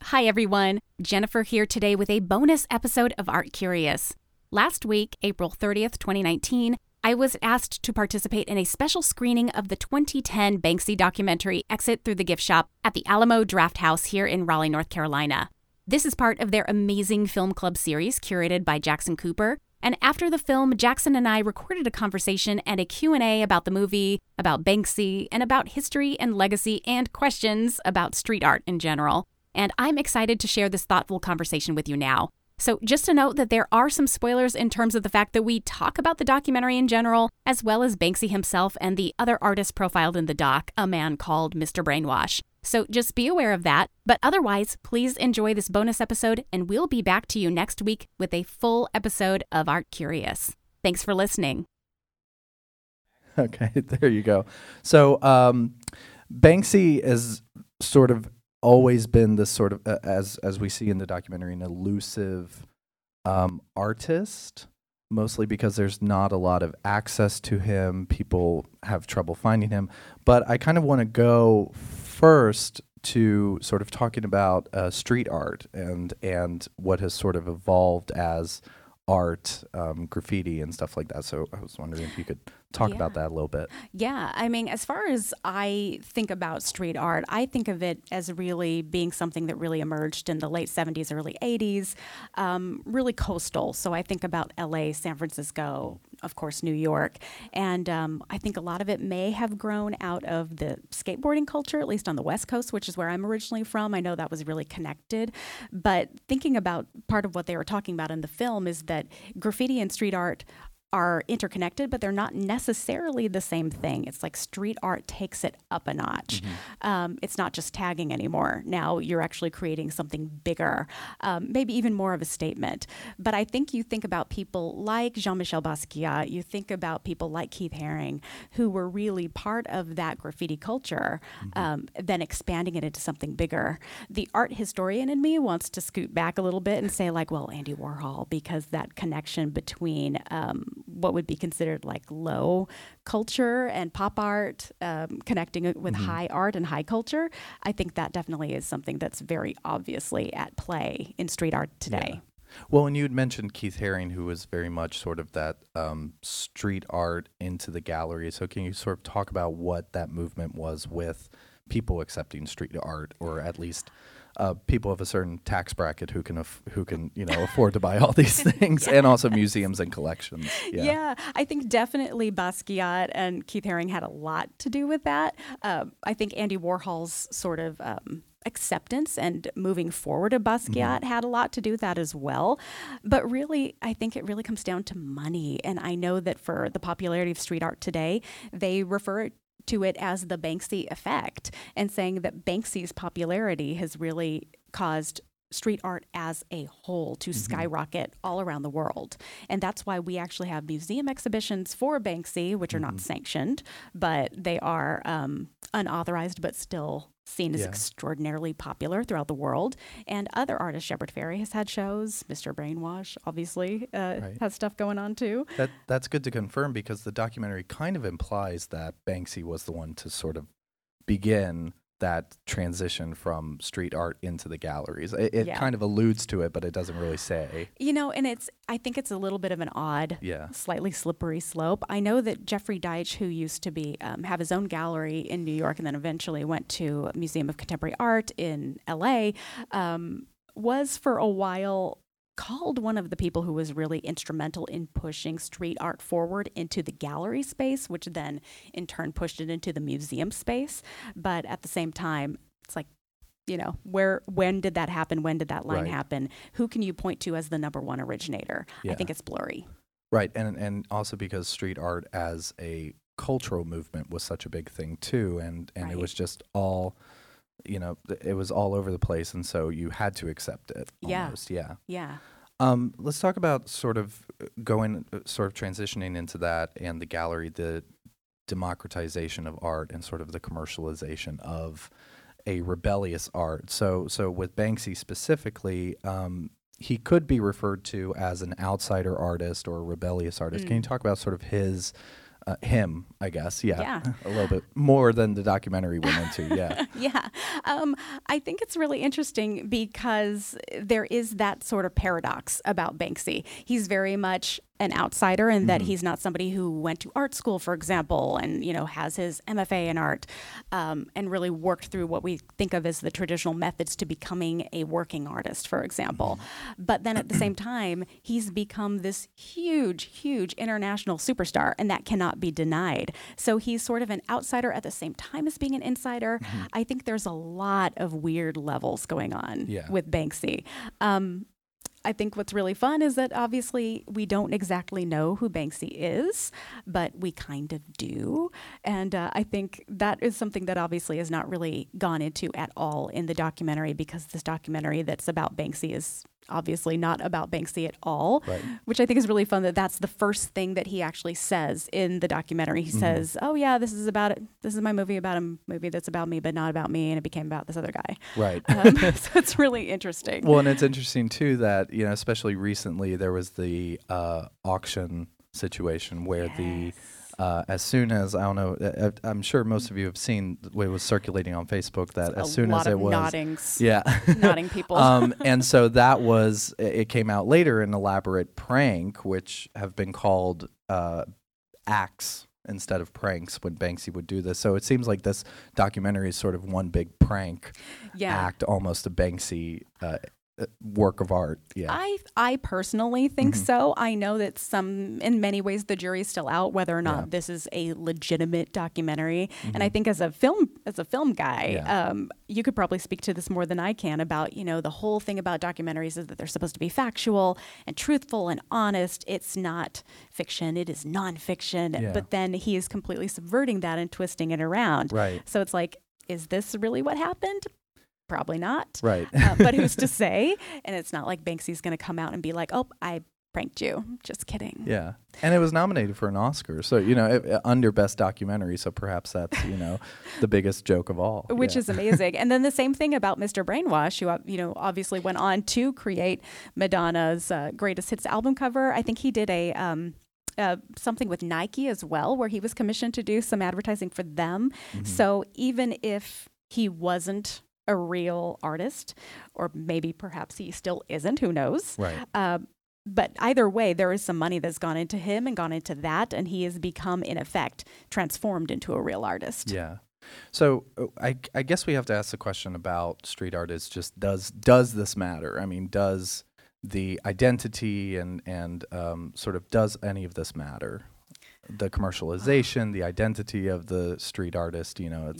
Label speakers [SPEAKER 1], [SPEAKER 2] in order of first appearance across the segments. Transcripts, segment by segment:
[SPEAKER 1] Hi everyone, Jennifer here today with a bonus episode of Art Curious. Last week, April 30th, 2019, I was asked to participate in a special screening of the 2010 Banksy documentary Exit Through the Gift Shop at the Alamo Drafthouse here in Raleigh, North Carolina. This is part of their amazing film club series curated by Jackson Cooper. And after the film, Jackson and I recorded a conversation and a Q&A about the movie, about Banksy, and about history and legacy and questions about street art in general. And I'm excited to share this thoughtful conversation with you now. So just to note that there are some spoilers in terms of the fact that we talk about the documentary in general, as well as Banksy himself and the other artist profiled in the doc, a man called Mr. Brainwash. So just be aware of that. But otherwise, please enjoy this bonus episode, and we'll be back to you next week with a full episode of Art Curious. Thanks for listening.
[SPEAKER 2] Okay, there you go. So Banksy is sort of always been this sort of, as we see in the documentary, an elusive artist, mostly because there's not a lot of access to him. People have trouble finding him. But I kind of want to go first to sort of talking about street art and what has sort of evolved as art, graffiti and stuff like that. So I was wondering if you could talk about that a little bit.
[SPEAKER 1] Yeah, I mean, as far as I think about street art, I think of it as really being something that really emerged in the late 70s, early 80s, really coastal. So I think about LA, San Francisco, of course, New York. And I think a lot of it may have grown out of the skateboarding culture, at least on the West Coast, which is where I'm originally from. I know that was really connected. But thinking about part of what they were talking about in the film is that graffiti and street art are interconnected, but they're not necessarily the same thing. It's like street art takes it up a notch. It's not just tagging anymore. Now you're actually creating something bigger, maybe even more of a statement. But I think you think about people like Jean-Michel Basquiat, you think about people like Keith Haring, who were really part of that graffiti culture, then expanding it into something bigger. The art historian in me wants to scoot back a little bit and say like, well, Andy Warhol, because that connection between what would be considered like low culture and pop art, connecting it with high art and high culture. I think that definitely is something that's very obviously at play in street art today.
[SPEAKER 2] Yeah. Well, and you had mentioned Keith Haring, who was very much sort of that street art into the gallery. So can you sort of talk about what that movement was with people accepting street art, or at least people of a certain tax bracket who can afford to buy all these things, and also museums and collections.
[SPEAKER 1] Yeah, I think definitely Basquiat and Keith Haring had a lot to do with that. I think Andy Warhol's sort of acceptance and moving forward of Basquiat had a lot to do with that as well. But really, I think it really comes down to money. And I know that for the popularity of street art today, they refer to it as the Banksy effect, and saying that Banksy's popularity has really caused street art as a whole to skyrocket all around the world. And that's why we actually have museum exhibitions for Banksy, which are not sanctioned, but they are unauthorized, but still seen as extraordinarily popular throughout the world. And other artists, Shepard Fairey has had shows, Mr. Brainwash obviously has stuff going on too.
[SPEAKER 2] That's good to confirm, because the documentary kind of implies that Banksy was the one to sort of begin that transition from street art into the galleries. It kind of alludes to it, but it doesn't really say.
[SPEAKER 1] You know, and I think it's a little bit of an odd, slightly slippery slope. I know that Jeffrey Deitch, who used to be have his own gallery in New York and then eventually went to Museum of Contemporary Art in LA, was for a while called one of the people who was really instrumental in pushing street art forward into the gallery space, which then in turn pushed it into the museum space. But at the same time, it's like, you know, when did that happen? When did that line happen? Who can you point to as the number one originator? I think it's blurry.
[SPEAKER 2] Right, and also because street art as a cultural movement was such a big thing too, and it was just all, you know, it was all over the place, and so you had to accept it almost. Yeah. Let's talk about sort of transitioning into that and the gallery, the democratization of art and sort of the commercialization of a rebellious art. So with Banksy specifically, he could be referred to as an outsider artist or a rebellious artist. Can you talk about sort of his him, I guess. Yeah.
[SPEAKER 1] Yeah.
[SPEAKER 2] A little bit more than the documentary went into. Yeah.
[SPEAKER 1] Yeah. I think it's really interesting because there is that sort of paradox about Banksy. He's very much an outsider in that he's not somebody who went to art school, for example, and, has his MFA in art, and really worked through what we think of as the traditional methods to becoming a working artist, for example. But then at the same time, he's become this huge, huge international superstar, and that cannot be denied. So he's sort of an outsider at the same time as being an insider. I think there's a lot of weird levels going on with Banksy. I think what's really fun is that obviously we don't exactly know who Banksy is, but we kind of do. And I think that is something that obviously is not really gone into at all in the documentary, because this documentary that's about Banksy is obviously not about Banksy at all,
[SPEAKER 2] Right.
[SPEAKER 1] which I think is really fun that that's the first thing that he actually says in the documentary. He says, oh yeah, this is about it. This is my movie about a movie that's about me, but not about me. And it became about this other guy.
[SPEAKER 2] Right.
[SPEAKER 1] So it's really interesting.
[SPEAKER 2] Well, and it's interesting too that, especially recently there was the auction situation where as soon as, I don't know, I'm sure most of you have seen what was circulating on Facebook, that as soon as it was
[SPEAKER 1] nodding people.
[SPEAKER 2] And so it came out later, an elaborate prank, which have been called acts instead of pranks when Banksy would do this. So it seems like this documentary is sort of one big prank act, almost a Banksy work of art.
[SPEAKER 1] I personally think so. I know that in many ways the jury's still out whether or not this is a legitimate documentary. And I think as a film guy, you could probably speak to this more than I can about, the whole thing about documentaries is that they're supposed to be factual and truthful and honest. It's not fiction, it is nonfiction. But then he is completely subverting that and twisting it around.
[SPEAKER 2] Right.
[SPEAKER 1] So it's like, is this really what happened? Probably not.
[SPEAKER 2] Right.
[SPEAKER 1] But who's to say? And it's not like Banksy's going to come out and be like, oh, I pranked you. Just kidding.
[SPEAKER 2] Yeah. And it was nominated for an Oscar. So, under Best Documentary. So perhaps that's, the biggest joke of all.
[SPEAKER 1] Which is amazing. And then the same thing about Mr. Brainwash, who, obviously went on to create Madonna's Greatest Hits album cover. I think he did something with Nike as well, where he was commissioned to do some advertising for them. So even if he wasn't a real artist, or maybe perhaps he still isn't, who knows?
[SPEAKER 2] Right.
[SPEAKER 1] But either way, there is some money that's gone into him and gone into that, and he has become, in effect, transformed into a real artist.
[SPEAKER 2] Yeah. So I guess we have to ask the question about street art is just, does this matter? I mean, does the identity and sort of, does any of this matter? The commercialization, the identity of the street artist,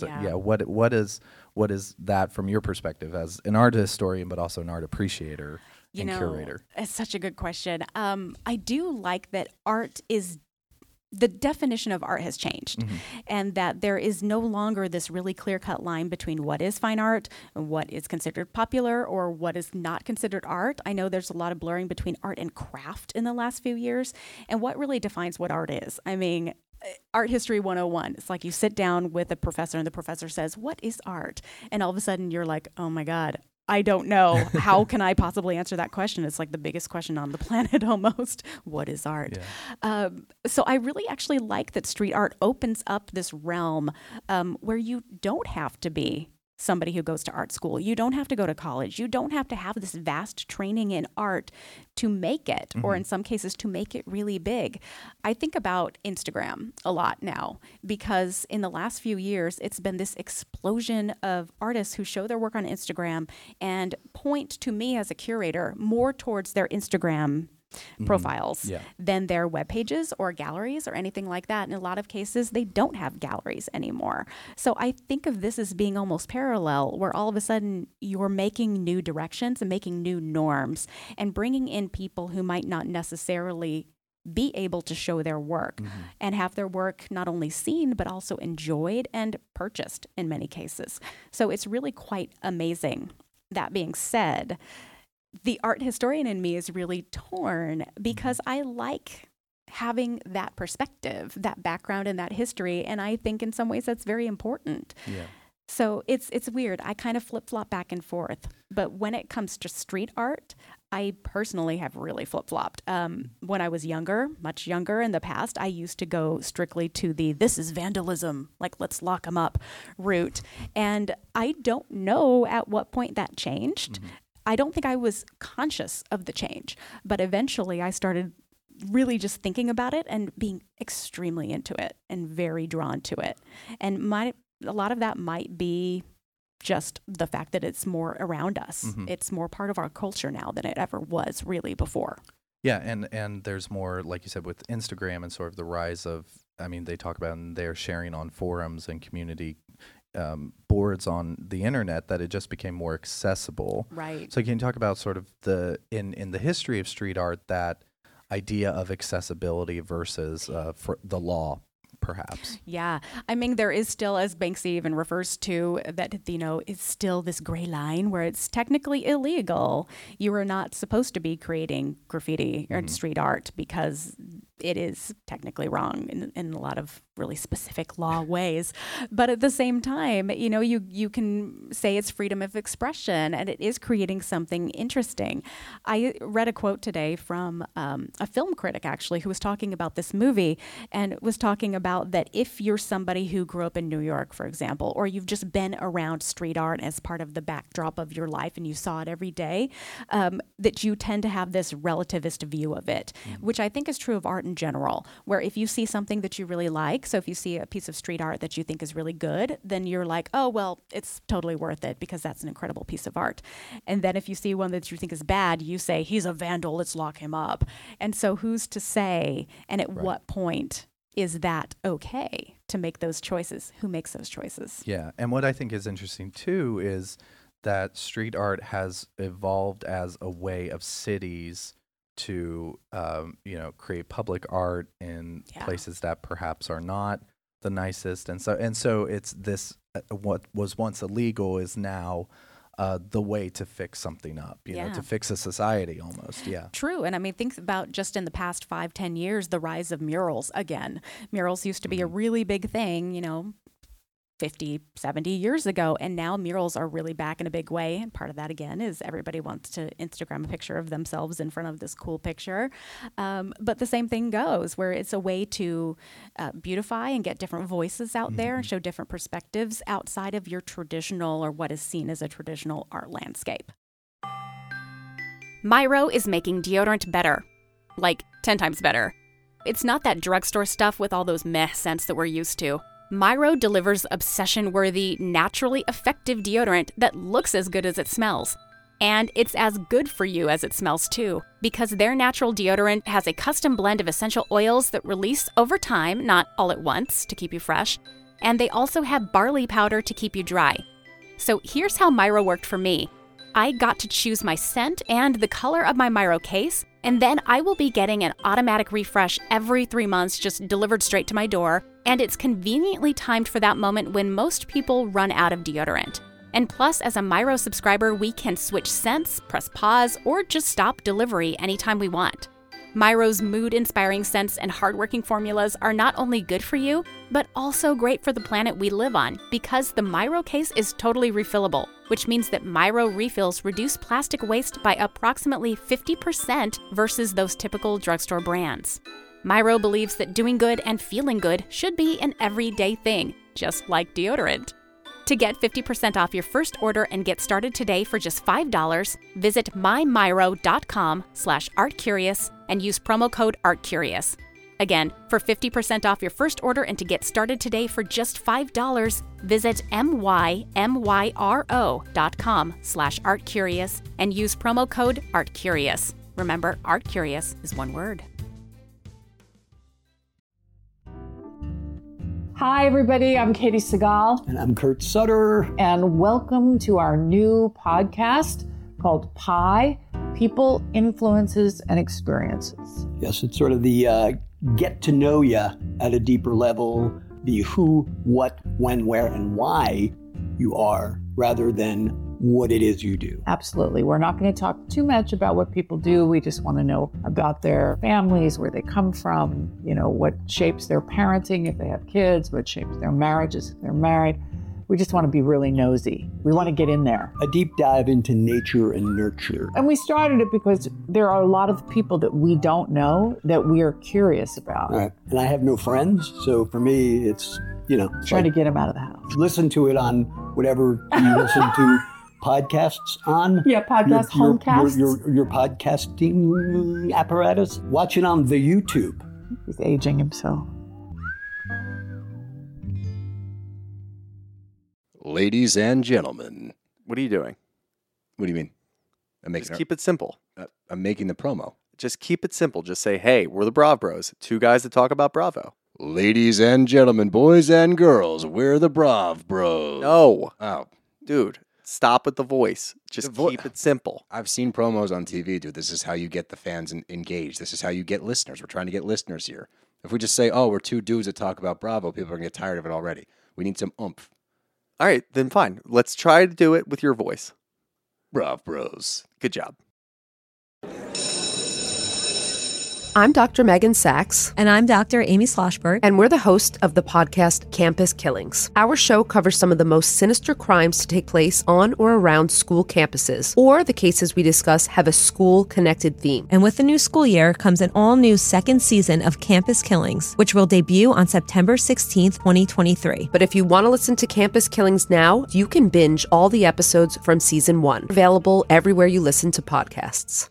[SPEAKER 2] what is that from your perspective as an art historian, but also an art appreciator and curator?
[SPEAKER 1] It's such a good question. I do like that the definition of art has changed, and that there is no longer this really clear-cut line between what is fine art, what is considered popular, or what is not considered art. I know there's a lot of blurring between art and craft in the last few years, and what really defines what art is. I mean, Art History 101. It's like you sit down with a professor and the professor says, what is art? And all of a sudden you're like, oh my God, I don't know. How can I possibly answer that question? It's like the biggest question on the planet almost. What is art? Yeah. So I really actually like that street art opens up this realm where you don't have to be somebody who goes to art school. You don't have to go to college. You don't have to have this vast training in art to make it, or in some cases to make it really big. I think about Instagram a lot now, because in the last few years, it's been this explosion of artists who show their work on Instagram and point to me as a curator more towards their Instagram profiles than their web pages or galleries or anything like that. In a lot of cases, they don't have galleries anymore. So I think of this as being almost parallel, where all of a sudden you're making new directions and making new norms and bringing in people who might not necessarily be able to show their work and have their work not only seen, but also enjoyed and purchased in many cases. So it's really quite amazing. That being said, the art historian in me is really torn, because I like having that perspective, that background and that history. And I think in some ways that's very important.
[SPEAKER 2] Yeah.
[SPEAKER 1] So it's weird. I kind of flip-flop back and forth. But when it comes to street art, I personally have really flip-flopped. When I was younger, much younger in the past, I used to go strictly to the this is vandalism, like let's lock them up route. And I don't know at what point that changed. I don't think I was conscious of the change, but eventually I started really just thinking about it and being extremely into it and very drawn to it. And a lot of that might be just the fact that it's more around us. It's more part of our culture now than it ever was really before.
[SPEAKER 2] Yeah, and there's more, like you said, with Instagram and sort of the rise of, I mean, they talk about and they're sharing on forums and community boards on the internet, that it just became more accessible.
[SPEAKER 1] Right.
[SPEAKER 2] So can you talk about sort of in the history of street art, that idea of accessibility versus for the law, perhaps?
[SPEAKER 1] Yeah. I mean, there is still, as Banksy even refers to, that, it's still this gray line where it's technically illegal. You are not supposed to be creating graffiti or street art because it is technically wrong in a lot of really specific law ways. But at the same time, you can say it's freedom of expression, and it is creating something interesting. I read a quote today from a film critic, actually, who was talking about this movie and was talking about that if you're somebody who grew up in New York, for example, or you've just been around street art as part of the backdrop of your life and you saw it every day, that you tend to have this relativist view of it, which I think is true of art in general, where if you see something that you really like, so if you see a piece of street art that you think is really good, then you're like, oh, well, it's totally worth it because that's an incredible piece of art. And then if you see one that you think is bad, you say, he's a vandal, let's lock him up. And so who's to say, and at what point is that okay to make those choices? Who makes those choices?
[SPEAKER 2] Yeah, and what I think is interesting too is that street art has evolved as a way of cities to create public art in places that perhaps are not the nicest, and so it's this what was once illegal is now the way to fix something up, to fix a society almost. Yeah,
[SPEAKER 1] true. And I mean, think about just in the past 5-10 years, the rise of murals. Again, murals used to be a really big thing, 50, 70 years ago. And now murals are really back in a big way. And part of that, again, is everybody wants to Instagram a picture of themselves in front of this cool picture. But the same thing goes where it's a way to beautify and get different voices out there and show different perspectives outside of your traditional or what is seen as a traditional art landscape.
[SPEAKER 3] Myro is making deodorant better. Like 10 times better. It's not that drugstore stuff with all those meh scents that we're used to. Myro delivers obsession-worthy, naturally effective deodorant that looks as good as it smells. And it's as good for you as it smells too, because their natural deodorant has a custom blend of essential oils that release over time, not all at once, to keep you fresh. And they also have barley powder to keep you dry. So here's how Myro worked for me. I got to choose my scent and the color of my Myro case, and then I will be getting an automatic refresh every 3 months just delivered straight to my door, and it's conveniently timed for that moment when most people run out of deodorant. And plus, as a Myro subscriber, we can switch scents, press pause, or just stop delivery anytime we want. Myro's mood-inspiring scents and hardworking formulas are not only good for you, but also great for the planet we live on, because the Myro case is totally refillable, which means that Myro refills reduce plastic waste by approximately 50% versus those typical drugstore brands. Myro believes that doing good and feeling good should be an everyday thing, just like deodorant. To get 50% off your first order and get started today for just $5, visit mymyro.com/artcurious and use promo code ARTCurious. Again, for 50% off your first order and to get started today for just $5, visit mymyro.com/artcurious and use promo code ARTCurious. Remember, ArtCurious is one word.
[SPEAKER 4] Hi, everybody. I'm Katie Segal.
[SPEAKER 5] And I'm Kurt Sutter.
[SPEAKER 4] And welcome to our new podcast called PIE, People, Influences, and Experiences.
[SPEAKER 5] Yes, it's sort of the get to know you at a deeper level, the who, what, when, where, and why you are, rather than what it is you do.
[SPEAKER 4] Absolutely. We're not going to talk too much about what people do. We just want to know about their families, where they come from, what shapes their parenting if they have kids, what shapes their marriages if they're married. We just want to be really nosy. We want to get in there.
[SPEAKER 5] A deep dive into nature and nurture.
[SPEAKER 4] And we started it because there are a lot of people that we don't know that we are curious about.
[SPEAKER 5] All right. And I have no friends, so for me, it's, it's
[SPEAKER 4] Trying
[SPEAKER 5] like,
[SPEAKER 4] to get them out of the house.
[SPEAKER 5] listen to it on whatever you listen to podcasts on.
[SPEAKER 4] Yeah, podcast, homecasts.
[SPEAKER 5] Your podcasting apparatus. Watch it on the YouTube.
[SPEAKER 4] He's aging himself.
[SPEAKER 6] Ladies and gentlemen.
[SPEAKER 7] What are you doing?
[SPEAKER 6] What do you mean? I'm
[SPEAKER 7] Just keep it simple.
[SPEAKER 6] I'm making the promo.
[SPEAKER 7] Just keep it simple. Just say, hey, we're the Brav Bros. Two guys that talk about Bravo.
[SPEAKER 6] Ladies and gentlemen, boys and girls, we're the Brav Bros.
[SPEAKER 7] No.
[SPEAKER 6] Oh.
[SPEAKER 7] Dude, stop with the voice. Just keep it simple.
[SPEAKER 6] I've seen promos on TV, dude. This is how you get the fans engaged. This is how you get listeners. We're trying to get listeners here. If we just say, oh, we're two dudes that talk about Bravo, people are going to get tired of it already. We need some oomph.
[SPEAKER 7] All right, then fine. Let's try to do it with your voice.
[SPEAKER 6] Brav Bros.
[SPEAKER 7] Good job.
[SPEAKER 8] I'm Dr. Megan Sachs.
[SPEAKER 9] And I'm Dr. Amy Schlossberg.
[SPEAKER 8] And we're the host of the podcast Campus Killings. Our show covers some of the most sinister crimes to take place on or around school campuses, or the cases we discuss have a school-connected theme.
[SPEAKER 9] And with the new school year comes an all-new second season of Campus Killings, which will debut on September 16th, 2023.
[SPEAKER 8] But if you want to listen to Campus Killings now, you can binge all the episodes from season 1. Available everywhere you listen to podcasts.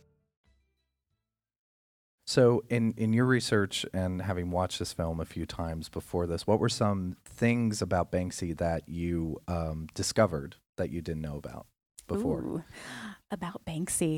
[SPEAKER 2] So in your research and having watched this film a few times before this, what were some things about Banksy that you discovered that you didn't know about before?
[SPEAKER 1] Ooh, about Banksy.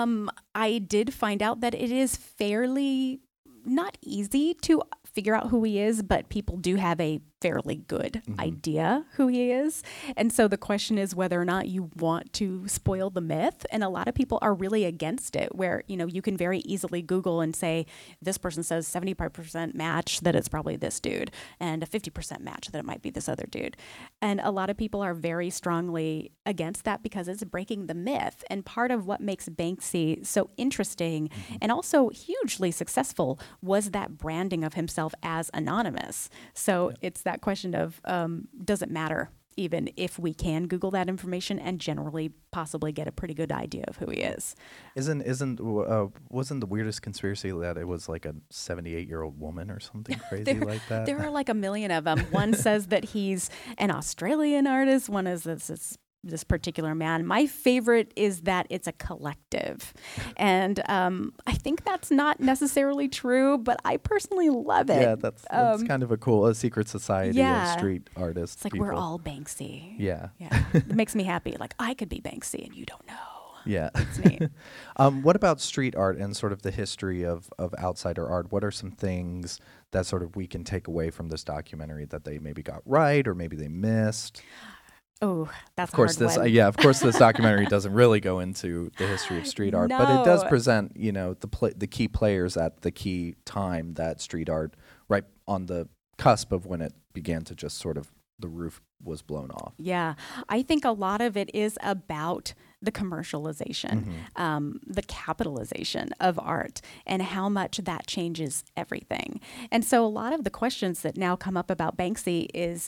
[SPEAKER 1] I did find out that it is fairly not easy to figure out who he is, but people do have a fairly good idea who he is. And so the question is whether or not you want to spoil the myth. And a lot of people are really against it, where, you can very easily Google and say, this person says 75% match that it's probably this dude, and a 50% match that it might be this other dude. And a lot of people are very strongly against that because it's breaking the myth. And part of what makes Banksy so interesting and also hugely successful was that branding of himself as anonymous. So it's that question of, does it matter even if we can Google that information and generally possibly get a pretty good idea of who he is?
[SPEAKER 2] Wasn't the weirdest conspiracy that it was like a 78-year-old woman or something crazy like that?
[SPEAKER 1] There are like a million of them. One says that he's an Australian artist. One is this particular man. My favorite is that it's a collective. And I think that's not necessarily true, but I personally love it.
[SPEAKER 2] Yeah, that's kind of a secret society of street artists.
[SPEAKER 1] It's like
[SPEAKER 2] people.
[SPEAKER 1] We're all Banksy.
[SPEAKER 2] Yeah.
[SPEAKER 1] It makes me happy. Like I could be Banksy and you don't know.
[SPEAKER 2] Yeah.
[SPEAKER 1] It's neat.
[SPEAKER 2] What about street art and sort of the history of outsider art? What are some things that sort of we can take away from this documentary that they maybe got right or maybe they missed?
[SPEAKER 1] Oh, that's
[SPEAKER 2] of course.
[SPEAKER 1] A hard one.
[SPEAKER 2] Of course, this documentary doesn't really go into the history of street art, but it does present, the key players at the key time that street art, right on the cusp of when it began to just sort of the roof was blown off.
[SPEAKER 1] Yeah, I think a lot of it is about the commercialization, the capitalization of art, and how much that changes everything. And so a lot of the questions that now come up about Banksy is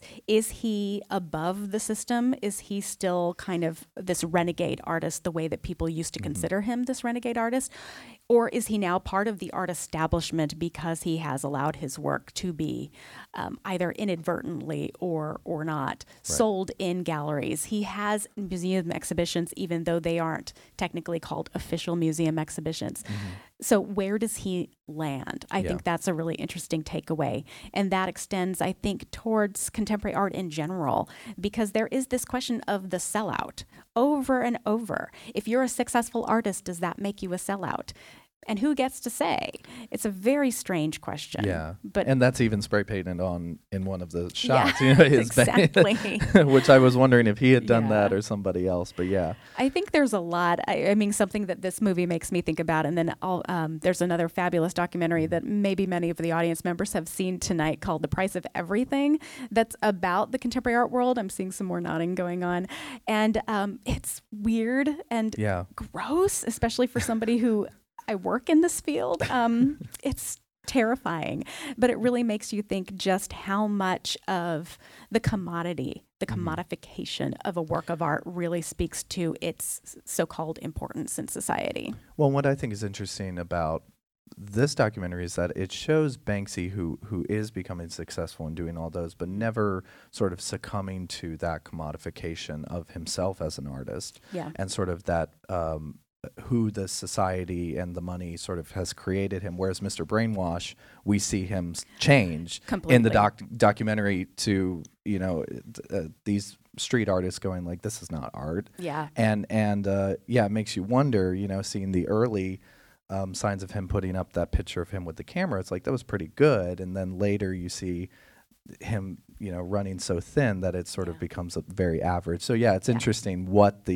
[SPEAKER 1] he above the system? Is he still kind of this renegade artist, the way that people used to consider him this renegade artist? Or is he now part of the art establishment because he has allowed his work to be either inadvertently or not sold in galleries? He has museum exhibitions, even though they aren't technically called official museum exhibitions. So where does he land? I think that's a really interesting takeaway. And that extends, I think, towards contemporary art in general, because there is this question of the sellout over and over. If you're a successful artist, does that make you a sellout? And who gets to say? It's a very strange question.
[SPEAKER 2] Yeah,
[SPEAKER 1] but
[SPEAKER 2] and that's even spray painted on in one of the shots.
[SPEAKER 1] Yeah,
[SPEAKER 2] his
[SPEAKER 1] exactly.
[SPEAKER 2] Which I was wondering if he had done that or somebody else. But yeah,
[SPEAKER 1] I think there's a lot. I mean, something that this movie makes me think about, and then there's another fabulous documentary that maybe many of the audience members have seen tonight called "The Price of Everything." That's about the contemporary art world. I'm seeing some more nodding going on, and it's weird and gross, especially for somebody who. I work in this field. It's terrifying, but it really makes you think just how much of the commodity the commodification of a work of art really speaks to its so-called importance in society.
[SPEAKER 2] Well, what I think is interesting about this documentary is that it shows Banksy who is becoming successful and doing all those, but never sort of succumbing to that commodification of himself as an artist.
[SPEAKER 1] Yeah.
[SPEAKER 2] And sort of that who the society and the money sort of has created him. Whereas Mr. Brainwash, we see him change in the documentary to, you know, these street artists going like, this is not art.
[SPEAKER 1] Yeah.
[SPEAKER 2] And it makes you wonder, you know, seeing the early signs of him putting up that picture of him with the camera. It's like, that was pretty good. And then later you see him, you know, running so thin that it sort of becomes very average. So yeah, it's interesting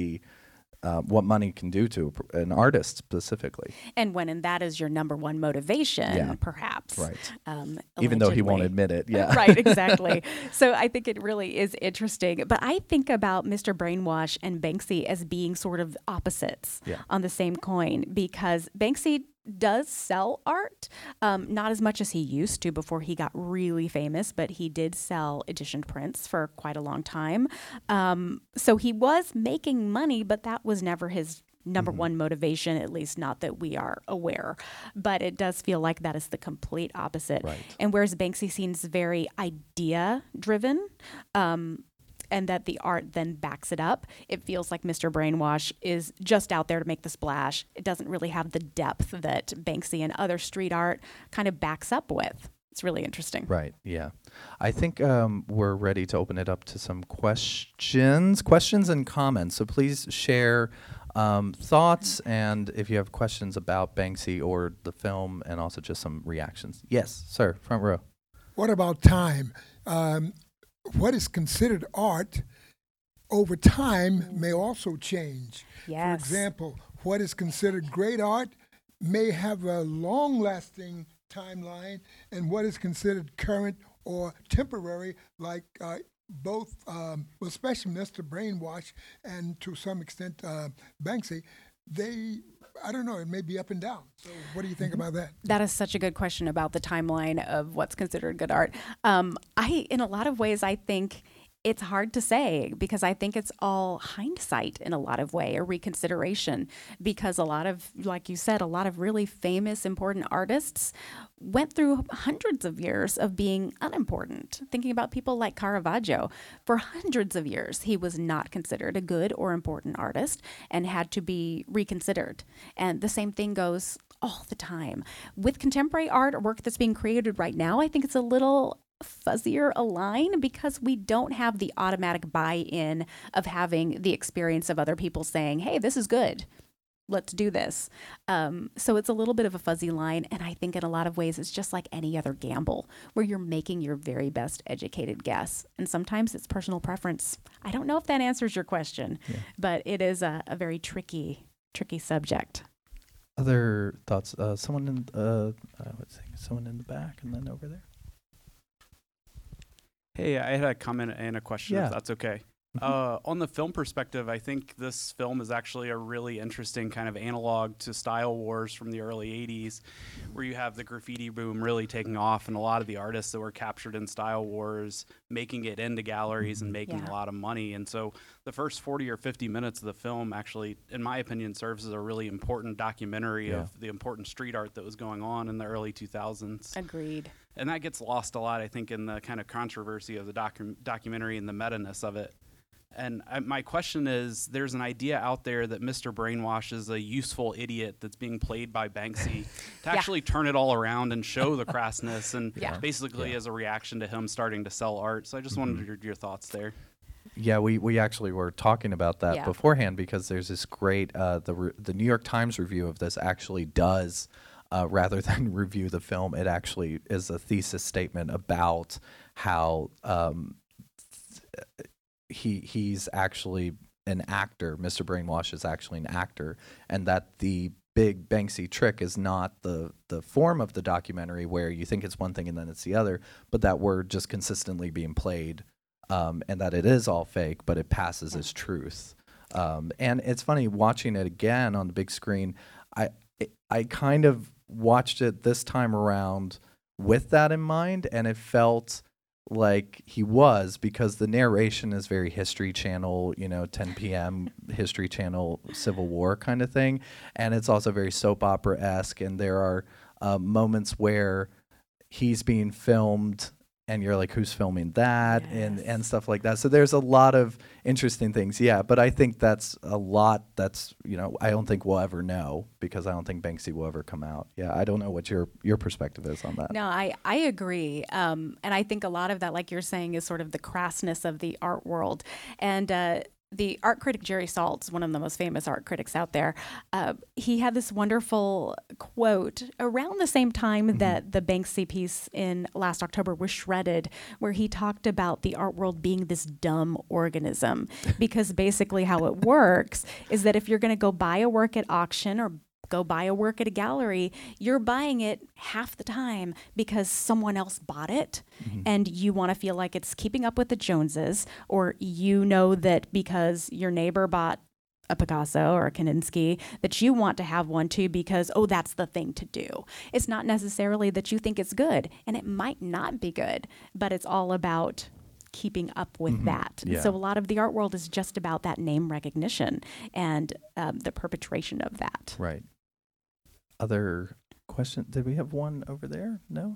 [SPEAKER 2] what money can do to an artist specifically.
[SPEAKER 1] And when that is your number one motivation, perhaps.
[SPEAKER 2] Right. Even though he won't admit it. Yeah.
[SPEAKER 1] Right, exactly. So I think it really is interesting. But I think about Mr. Brainwash and Banksy as being sort of opposites on the same coin, because Banksy does sell art, not as much as he used to before he got really famous, but he did sell edition prints for quite a long time. So he was making money, but that was never his number one motivation, at least not that we are aware. But it does feel like that is the complete opposite.
[SPEAKER 2] Right.
[SPEAKER 1] And whereas Banksy seems very idea driven, and that the art then backs it up, it feels like Mr. Brainwash is just out there to make the splash. It doesn't really have the depth that Banksy and other street art kind of backs up with. It's really interesting.
[SPEAKER 2] Right, yeah. I think we're ready to open it up to some questions and comments. So please share thoughts, and if you have questions about Banksy or the film, and also just some reactions. Yes, sir, front row.
[SPEAKER 10] What about time? What is considered art over time may also change.
[SPEAKER 1] Yes.
[SPEAKER 10] For example, what is considered great art may have a long-lasting timeline, and what is considered current or temporary, like both, especially Mr. Brainwash and to some extent Banksy, I don't know, it may be up and down. So what do you think about that?
[SPEAKER 1] That is such a good question about the timeline of what's considered good art. In a lot of ways, I think it's hard to say, because I think it's all hindsight in a lot of way, or reconsideration, because a lot of, like you said, a lot of really famous, important artists went through hundreds of years of being unimportant. Thinking about people like Caravaggio, for hundreds of years, he was not considered a good or important artist and had to be reconsidered. And the same thing goes all the time. With contemporary art or work that's being created right now, I think it's a little fuzzier a line, because we don't have the automatic buy-in of having the experience of other people saying, hey, this is good, let's do this. So it's a little bit of a fuzzy line, and I think in a lot of ways it's just like any other gamble where you're making your very best educated guess, and sometimes it's personal preference. I don't know if that answers your question, but it is a very tricky subject.
[SPEAKER 2] Other thoughts? Someone in the back, and then over there.
[SPEAKER 11] Hey, I had a comment and a question, if that's okay. On the film perspective, I think this film is actually a really interesting kind of analog to Style Wars from the early 80s, where you have the graffiti boom really taking off, and a lot of the artists that were captured in Style Wars making it into galleries and making a lot of money. And so the first 40 or 50 minutes of the film actually, in my opinion, serves as a really important documentary of the important street art that was going on in the early 2000s.
[SPEAKER 1] Agreed.
[SPEAKER 11] And that gets lost a lot, I think, in the kind of controversy of the documentary and the meta-ness of it. And my question is, there's an idea out there that Mr. Brainwash is a useful idiot that's being played by Banksy to actually turn it all around and show the crassness, and basically as a reaction to him starting to sell art. So I just wondered your thoughts there.
[SPEAKER 2] Yeah, we actually were talking about that beforehand, because there's this great, the New York Times review of this actually does, rather than review the film, it actually is a thesis statement about how he's actually an actor. Mr. Brainwash is actually an actor, and that the big Banksy trick is not the form of the documentary where you think it's one thing and then it's the other, but that we're just consistently being played, and that it is all fake, but it passes as truth. And it's funny watching it again on the big screen. I kind of watched it this time around with that in mind, and it felt like he was, because the narration is very History Channel, 10 p.m. History Channel Civil War kind of thing. And it's also very soap opera-esque. And there are moments where he's being filmed and you're like, who's filming that? Yes. and stuff like that. So there's a lot of interesting things. Yeah, but I think that's a lot that's, I don't think we'll ever know, because I don't think Banksy will ever come out. Yeah, I don't know what your perspective is on that.
[SPEAKER 1] No, I agree. And I think a lot of that, like you're saying, is sort of the crassness of the art world. And the art critic Jerry Saltz, one of the most famous art critics out there, he had this wonderful quote around the same time that the Banksy piece in last October was shredded, where he talked about the art world being this dumb organism. Because basically how it works is that if you're going to go buy a work at auction or go buy a work at a gallery, you're buying it half the time because someone else bought it and you want to feel like it's keeping up with the Joneses, or that because your neighbor bought a Picasso or a Kandinsky, that you want to have one too because, that's the thing to do. It's not necessarily that you think it's good, and it might not be good, but it's all about keeping up with that.
[SPEAKER 2] Yeah.
[SPEAKER 1] So a lot of the art world is just about that name recognition and the perpetration of that.
[SPEAKER 2] Right. Other question? Did we have one over there? No?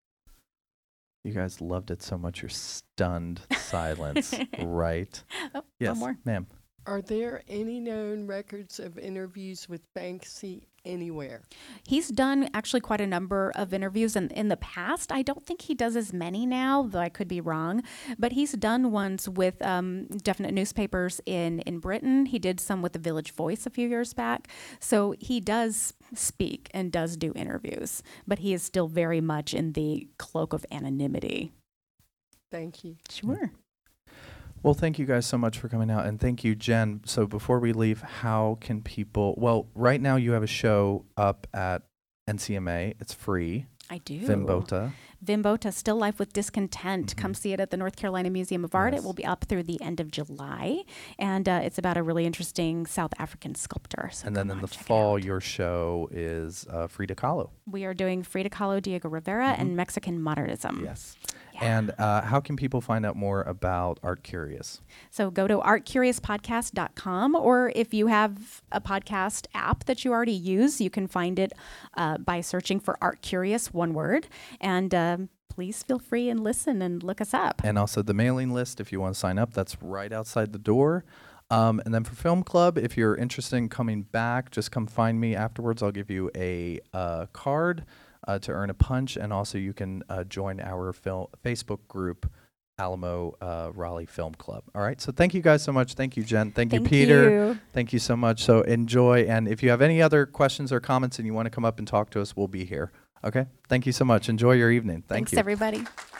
[SPEAKER 2] You guys loved it so much. You're stunned silence, right?
[SPEAKER 1] Oh,
[SPEAKER 2] yes,
[SPEAKER 1] one more.
[SPEAKER 2] Ma'am.
[SPEAKER 12] Are there any known records of interviews with Banksy anywhere?
[SPEAKER 1] He's done actually quite a number of interviews in the past. I don't think he does as many now, though I could be wrong. But he's done ones with definite newspapers in Britain. He did some with the Village Voice a few years back. So he does speak and does do interviews, but he is still very much in the cloak of anonymity.
[SPEAKER 12] Thank you.
[SPEAKER 1] Sure.
[SPEAKER 2] Well, thank you guys so much for coming out, and thank you, Jen. So before we leave, how can people, right now you have a show up at NCMA. It's free.
[SPEAKER 1] I do.
[SPEAKER 2] Vimbota,
[SPEAKER 1] Still Life with Discontent. Come see it at the North Carolina Museum of Art. It will be up through the end of July, and it's about a really interesting South African sculptor. So
[SPEAKER 2] and then in the fall, your show is Frida Kahlo.
[SPEAKER 1] We are doing Frida Kahlo, Diego Rivera, and Mexican modernism.
[SPEAKER 2] Yes. Yeah. And how can people find out more about Art Curious?
[SPEAKER 1] So go to artcuriouspodcast.com, or if you have a podcast app that you already use, you can find it by searching for Art Curious, one word. And please feel free and listen and look us up.
[SPEAKER 2] And also the mailing list, if you want to sign up, that's right outside the door. And then for Film Club, if you're interested in coming back, just come find me afterwards. I'll give you a card to earn a punch, and also you can join our Facebook group, Alamo Raleigh Film Club. All right, so thank you guys so much. Thank you, Jen. Thank you, Peter. Thank you so much. So enjoy, and if you have any other questions or comments and you want to come up and talk to us, we'll be here. Okay, thank you so much. Enjoy your evening. Thanks,
[SPEAKER 1] everybody.